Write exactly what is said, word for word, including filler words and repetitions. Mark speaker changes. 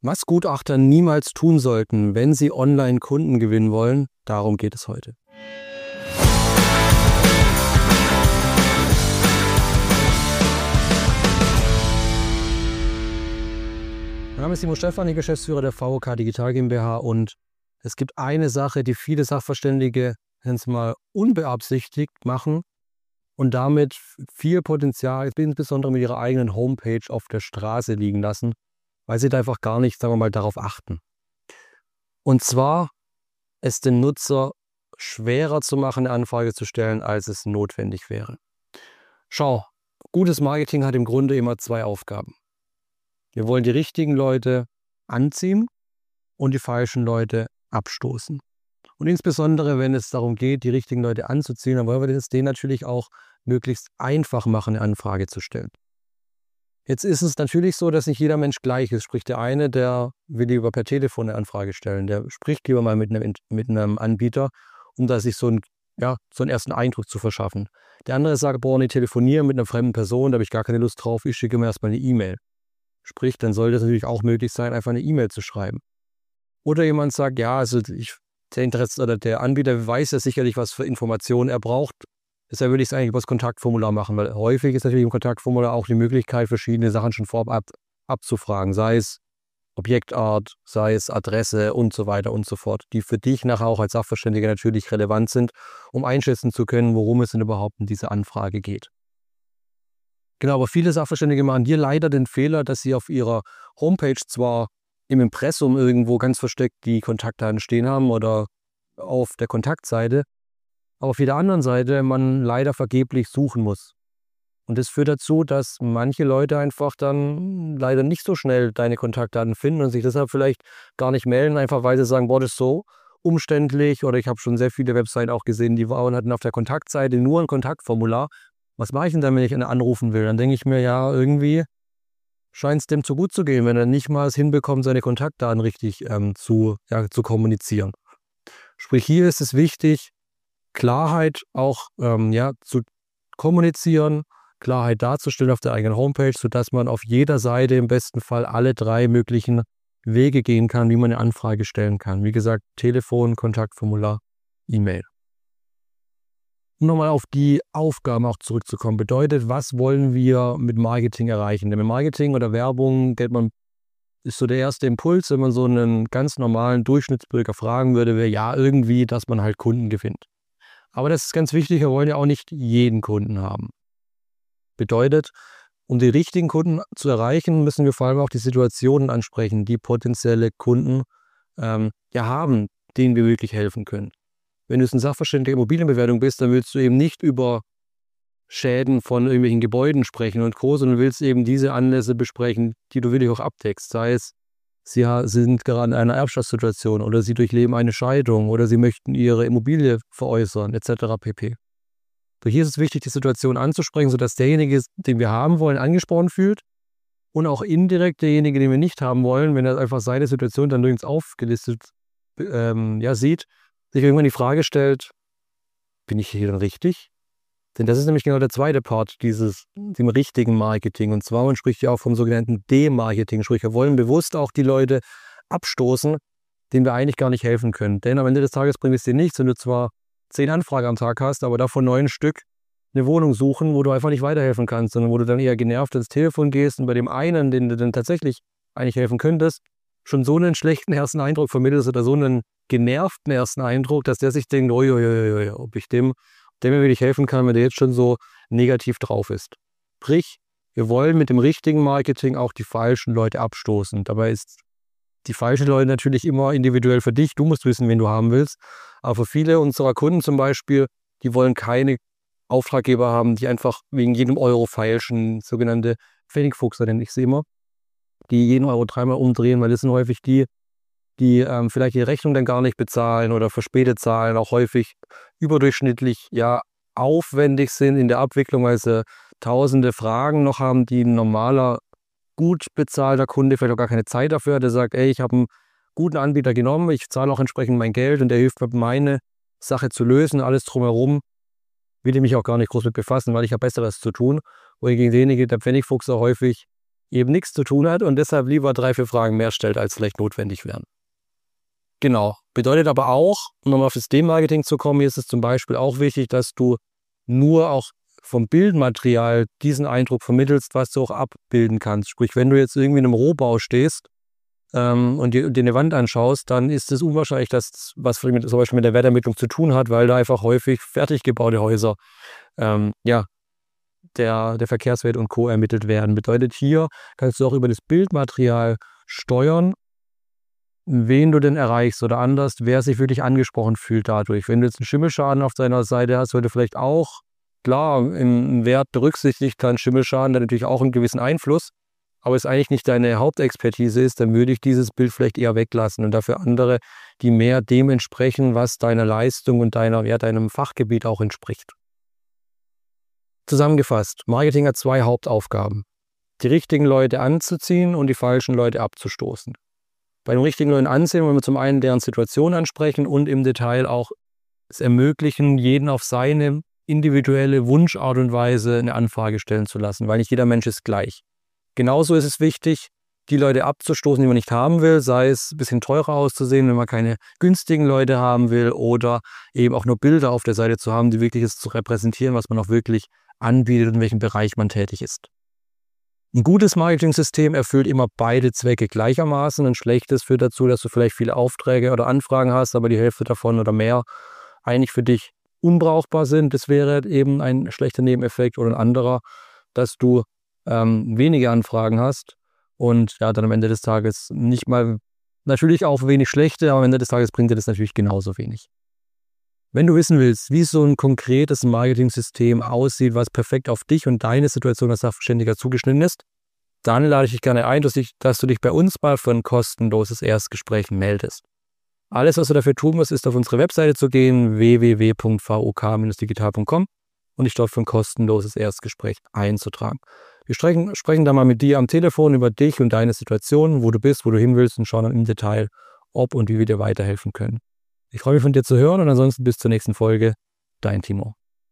Speaker 1: Was Gutachter niemals tun sollten, wenn sie online Kunden gewinnen wollen, darum geht es heute. Mein Name ist Simon Stefan, Geschäftsführer der V O K Digital GmbH, und es gibt eine Sache, die viele Sachverständige jetzt mal unbeabsichtigt machen und damit viel Potenzial, insbesondere mit ihrer eigenen Homepage, auf der Straße liegen lassen, weil sie da einfach gar nicht, sagen wir mal, darauf achten. Und zwar es den Nutzer schwerer zu machen, eine Anfrage zu stellen, als es notwendig wäre. Schau, gutes Marketing hat im Grunde immer zwei Aufgaben. Wir wollen die richtigen Leute anziehen und die falschen Leute abstoßen. Und insbesondere, wenn es darum geht, die richtigen Leute anzuziehen, dann wollen wir es denen natürlich auch möglichst einfach machen, eine Anfrage zu stellen. Jetzt ist es natürlich so, dass nicht jeder Mensch gleich ist. Sprich, der eine, der will lieber per Telefon eine Anfrage stellen, der spricht lieber mal mit einem, mit einem Anbieter, um da sich so, ein, ja, so einen ersten Eindruck zu verschaffen. Der andere sagt, boah, ich telefoniere mit einer fremden Person, da habe ich gar keine Lust drauf, ich schicke mir erstmal eine E-Mail. Sprich, dann sollte es natürlich auch möglich sein, einfach eine E-Mail zu schreiben. Oder jemand sagt, ja, also ich, der Interesse oder der Anbieter weiß ja sicherlich, was für Informationen er braucht. Deshalb würde ich es eigentlich über das Kontaktformular machen, weil häufig ist natürlich im Kontaktformular auch die Möglichkeit, verschiedene Sachen schon vorab ab, abzufragen, sei es Objektart, sei es Adresse und so weiter und so fort, die für dich nachher auch als Sachverständiger natürlich relevant sind, um einschätzen zu können, worum es denn überhaupt in dieser Anfrage geht. Genau, aber viele Sachverständige machen hier leider den Fehler, dass sie auf ihrer Homepage zwar im Impressum irgendwo ganz versteckt die Kontaktdaten stehen haben oder auf der Kontaktseite, aber auf jeder anderen Seite man leider vergeblich suchen muss. Und das führt dazu, dass manche Leute einfach dann leider nicht so schnell deine Kontaktdaten finden und sich deshalb vielleicht gar nicht melden, einfach weil sie sagen, boah, das ist so umständlich, oder ich habe schon sehr viele Webseiten auch gesehen, die waren, hatten auf der Kontaktseite nur ein Kontaktformular. Was mache ich denn dann, wenn ich einen anrufen will? Dann denke ich mir, ja, irgendwie scheint es dem zu gut zu gehen, wenn er nicht mal es hinbekommt, seine Kontaktdaten richtig ähm, zu, ja, zu kommunizieren. Sprich, hier ist es wichtig, Klarheit auch ähm, ja, zu kommunizieren, Klarheit darzustellen auf der eigenen Homepage, sodass man auf jeder Seite im besten Fall alle drei möglichen Wege gehen kann, wie man eine Anfrage stellen kann. Wie gesagt, Telefon, Kontaktformular, E-Mail. Um nochmal auf die Aufgaben auch zurückzukommen, bedeutet, was wollen wir mit Marketing erreichen? Denn mit Marketing oder Werbung geht man, ist so der erste Impuls, wenn man so einen ganz normalen Durchschnittsbürger fragen würde, wäre ja irgendwie, dass man halt Kunden gewinnt. Aber das ist ganz wichtig, wir wollen ja auch nicht jeden Kunden haben. Bedeutet, um die richtigen Kunden zu erreichen, müssen wir vor allem auch die Situationen ansprechen, die potenzielle Kunden ähm, ja haben, denen wir wirklich helfen können. Wenn du ein Sachverständiger Immobilienbewertung bist, dann willst du eben nicht über Schäden von irgendwelchen Gebäuden sprechen und Co., sondern willst eben diese Anlässe besprechen, die du wirklich auch abdeckst. Sei es, sie sind gerade in einer Erbschaftssituation oder sie durchleben eine Scheidung oder sie möchten ihre Immobilie veräußern, et cetera pp. So, hier ist es wichtig, die Situation anzusprechen, sodass derjenige, den wir haben wollen, angesprochen fühlt und auch indirekt derjenige, den wir nicht haben wollen, wenn er einfach seine Situation dann nirgends aufgelistet ähm, ja, sieht, sich irgendwann die Frage stellt, bin ich hier dann richtig? Denn das ist nämlich genau der zweite Part dieses, dem richtigen Marketing. Und zwar, man spricht ja auch vom sogenannten Demarketing. Sprich, wir wollen bewusst auch die Leute abstoßen, denen wir eigentlich gar nicht helfen können. Denn am Ende des Tages bringt es dir nichts, wenn du zwar zehn Anfragen am Tag hast, aber davon neun Stück eine Wohnung suchen, wo du einfach nicht weiterhelfen kannst, sondern wo du dann eher genervt ins Telefon gehst und bei dem einen, den du dann tatsächlich eigentlich helfen könntest, schon so einen schlechten ersten Eindruck vermittelst oder so einen genervten ersten Eindruck, dass der sich denkt, oi, oi, oi, oi, ob ich dem, dem mir wirklich helfen kann, wenn der jetzt schon so negativ drauf ist. Sprich, wir wollen mit dem richtigen Marketing auch die falschen Leute abstoßen. Dabei ist die falschen Leute natürlich immer individuell für dich. Du musst wissen, wen du haben willst. Aber für viele unserer Kunden zum Beispiel, die wollen keine Auftraggeber haben, die einfach wegen jedem Euro feilschen, sogenannte Pfennigfuchser nenne ich sie immer, die jeden Euro dreimal umdrehen, weil das sind häufig die, die ähm, vielleicht die Rechnung dann gar nicht bezahlen oder verspätet zahlen, auch häufig überdurchschnittlich ja aufwendig sind in der Abwicklung, weil sie tausende Fragen noch haben, die ein normaler, gut bezahlter Kunde vielleicht auch gar keine Zeit dafür hat. Der sagt, ey, ich habe einen guten Anbieter genommen, ich zahle auch entsprechend mein Geld und der hilft mir, meine Sache zu lösen, alles drumherum will ich mich auch gar nicht groß mit befassen, weil ich habe Besseres zu tun. Wohingegen derjenige, der Pfennigfuchser häufig eben nichts zu tun hat und deshalb lieber drei, vier Fragen mehr stellt, als vielleicht notwendig wären. Genau. Bedeutet aber auch, um nochmal auf das Dem-Marketing zu kommen, hier ist es zum Beispiel auch wichtig, dass du nur auch vom Bildmaterial diesen Eindruck vermittelst, was du auch abbilden kannst. Sprich, wenn du jetzt irgendwie in einem Rohbau stehst ähm, und dir, dir eine Wand anschaust, dann ist es unwahrscheinlich, dass was mit, zum Beispiel mit der Wertermittlung zu tun hat, weil da einfach häufig fertig gebaute Häuser ähm, ja, der, der Verkehrswert und Co. ermittelt werden. Bedeutet, hier kannst du auch über das Bildmaterial steuern, wen du denn erreichst oder anders, wer sich wirklich angesprochen fühlt dadurch. Wenn du jetzt einen Schimmelschaden auf deiner Seite hast, weil du vielleicht auch, klar, einen Wert berücksichtigt, kann Schimmelschaden dann natürlich auch einen gewissen Einfluss, aber es eigentlich nicht deine Hauptexpertise ist, dann würde ich dieses Bild vielleicht eher weglassen und dafür andere, die mehr dem entsprechen, was deiner Leistung und deiner, ja, deinem Fachgebiet auch entspricht. Zusammengefasst, Marketing hat zwei Hauptaufgaben. Die richtigen Leute anzuziehen und die falschen Leute abzustoßen. Bei den richtigen Leuten ansehen wollen wir zum einen deren Situation ansprechen und im Detail auch es ermöglichen, jeden auf seine individuelle Wunschart und Weise eine Anfrage stellen zu lassen, weil nicht jeder Mensch ist gleich. Genauso ist es wichtig, die Leute abzustoßen, die man nicht haben will, sei es ein bisschen teurer auszusehen, wenn man keine günstigen Leute haben will oder eben auch nur Bilder auf der Seite zu haben, die wirklich es zu repräsentieren, was man auch wirklich anbietet und in welchem Bereich man tätig ist. Ein gutes Marketing-System erfüllt immer beide Zwecke gleichermaßen. Ein schlechtes führt dazu, dass du vielleicht viele Aufträge oder Anfragen hast, aber die Hälfte davon oder mehr eigentlich für dich unbrauchbar sind. Das wäre eben ein schlechter Nebeneffekt oder ein anderer, dass du ähm, wenige Anfragen hast und ja, dann am Ende des Tages nicht mal, natürlich auch wenig schlechte, aber am Ende des Tages bringt dir das natürlich genauso wenig. Wenn du wissen willst, wie so ein konkretes Marketing-System aussieht, was perfekt auf dich und deine Situation als Sachverständiger zugeschnitten ist, dann lade ich dich gerne ein, dass, ich, dass du dich bei uns mal für ein kostenloses Erstgespräch meldest. Alles, was du dafür tun musst, ist auf unsere Webseite zu gehen, w w w punkt v o k Bindestrich digital punkt com und dich dort für ein kostenloses Erstgespräch einzutragen. Wir sprechen, sprechen da mal mit dir am Telefon über dich und deine Situation, wo du bist, wo du hin willst und schauen dann im Detail, ob und wie wir dir weiterhelfen können. Ich freue mich von dir zu hören und ansonsten bis zur nächsten Folge. Dein Timo.